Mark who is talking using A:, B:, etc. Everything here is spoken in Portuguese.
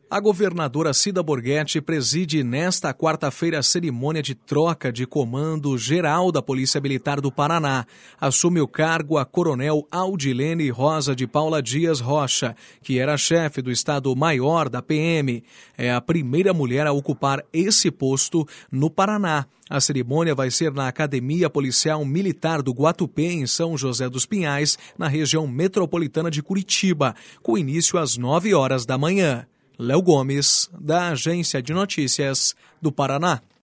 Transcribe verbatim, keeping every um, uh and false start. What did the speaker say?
A: A governadora Cida Borghetti preside nesta quarta-feira a cerimônia de troca de comando geral da Polícia Militar do Paraná. Assume o cargo a coronel Audilene Rosa de Paula Dias Rocha, que era chefe do Estado-Maior da P M. É a primeira mulher a ocupar esse posto no Paraná. A cerimônia vai ser na Academia Policial Militar do Guatupê, em São José dos Pinhais, na região metropolitana de Curitiba, com início às nove horas da manhã. Léo Gomes, da Agência de Notícias do Paraná.